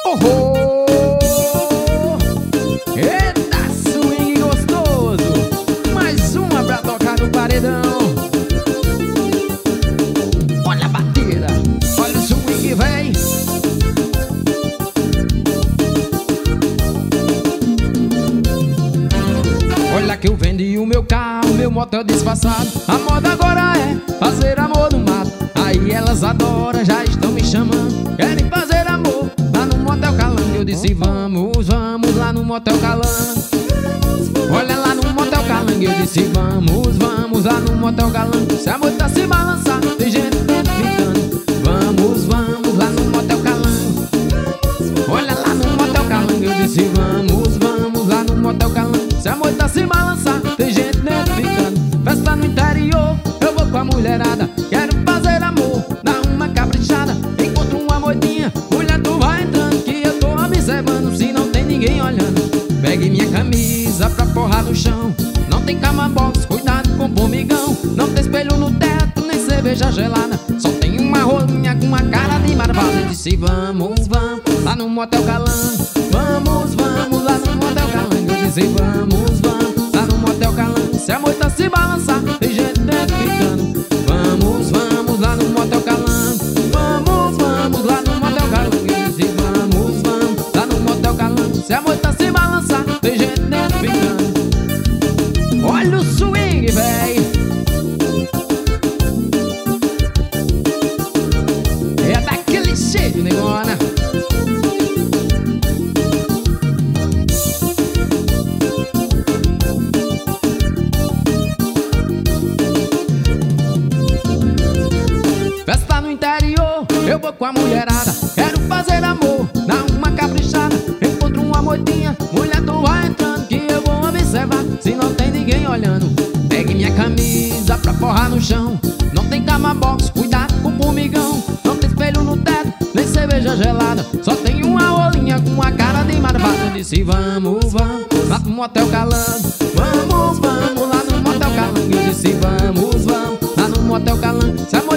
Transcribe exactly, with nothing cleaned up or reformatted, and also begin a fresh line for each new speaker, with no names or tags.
Oh, eita, swing gostoso. Mais uma pra tocar no paredão. Olha a batida, olha o swing, véi. Olha que eu vendi o meu carro, meu motel disfarçado. A moda agora é fazer amor no mato. Aí elas adoram, já estão me chamando. Querem fazer amor lá no motel Calango. Eu disse vamos, vamos lá no motel Calango. Olha lá no motel Calango. Eu disse vamos, vamos lá no motel Calango. Se a moita se balançar, tem gente dentro ficando. Vamos, vamos lá no motel Calango. Olha lá no motel Calango. Eu disse vamos, vamos lá no motel Calango. Se a moita se balançar, tem gente dentro ficando. Festa no interior, eu vou com a mulherada. Quero fazer amor, dar uma caprichada. Encontro uma moitinha, mulher tu vai entrando, que eu tô observando se não tem ninguém olhando. Pegue minha camisa pra forrar no chão. Não tem cama box, cuidado com o formigão. Não tem espelho no teto, nem cerveja gelada. Só tem uma rolinha com uma cara de marvada. Eu disse vamos, vamos lá no motel Calango. Vamos, vamos lá no motel Calango. Eu disse vamos, vamos lá no motel Calango. Se a moita se balançar, tem gente dentro ficando. Vamos, vamos lá no motel Calango. Vamos, vamos lá no motel Calango. Eu disse vamos, vamos lá no motel Calango. Se a moita se balançar, tem gente dentro ficando. Olha o swing, véi. É daquele jeito, negona. Festa no interior, eu vou com a mulherada. Quero fazer amor, dar uma caprichada. Encontro uma moitinha, mulher tu vai entrando, que eu vou observar se não tem ninguém olhando. Pegue minha camisa pra forrar no chão. Não tem cama box, cuidado com o formigão. Não tem espelho no teto, nem cerveja gelada. Só tem uma rolinha com a cara de marvada. Eu disse vamos, vamos lá no motel Calango. Vamos, vamos lá no motel Calango. Eu disse vamos, vamos lá no motel Calango.